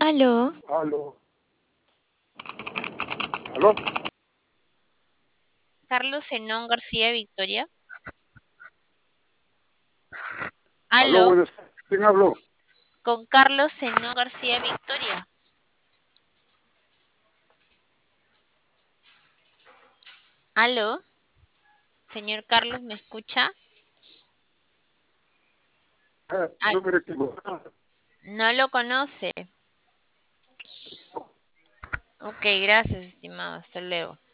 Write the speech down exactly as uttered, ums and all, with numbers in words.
Aló, Aló, aló, Carlos Zenón García Victoria. aló, Aló, buenas tardes. ¿Quién habló? con Carlos Zenón García Victoria. Aló, señor Carlos, ¿me escucha? Ah, Ah, número equivocado. no lo conoce. Ok, gracias, estimado. Hasta luego.